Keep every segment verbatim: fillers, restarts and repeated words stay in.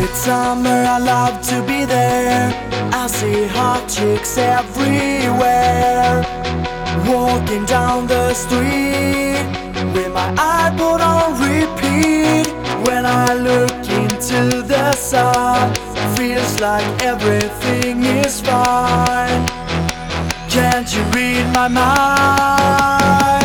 It's summer, I love to be there. I see hot chicks everywhere, walking down the street with my iPod on repeat. When I look into the sun, feels like everything is fine. Can't you read my mind?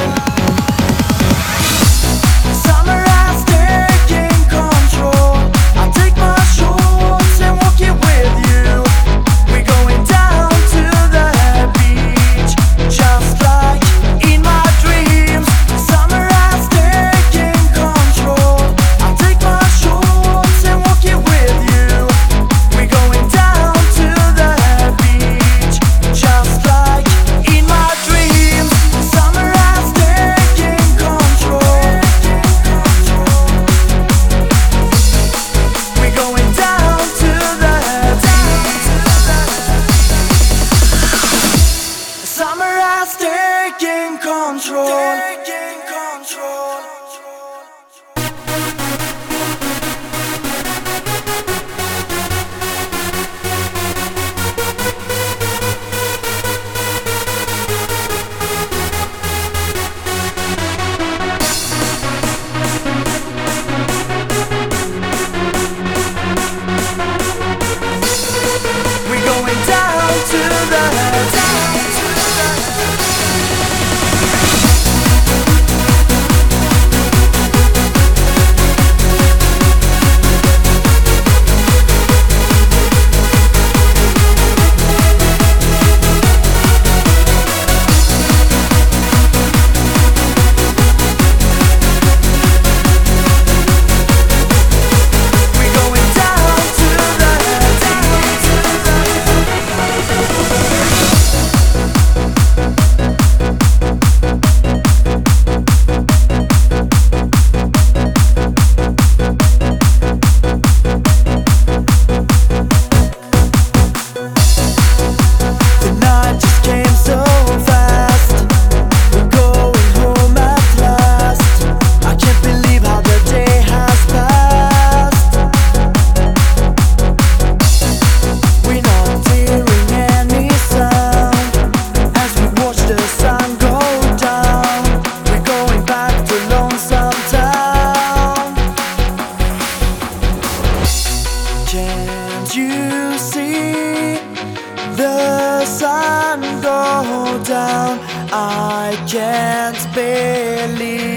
Summer has taken control. Taking control. We're going down to the down. Can't you see the sun go down? I can't believe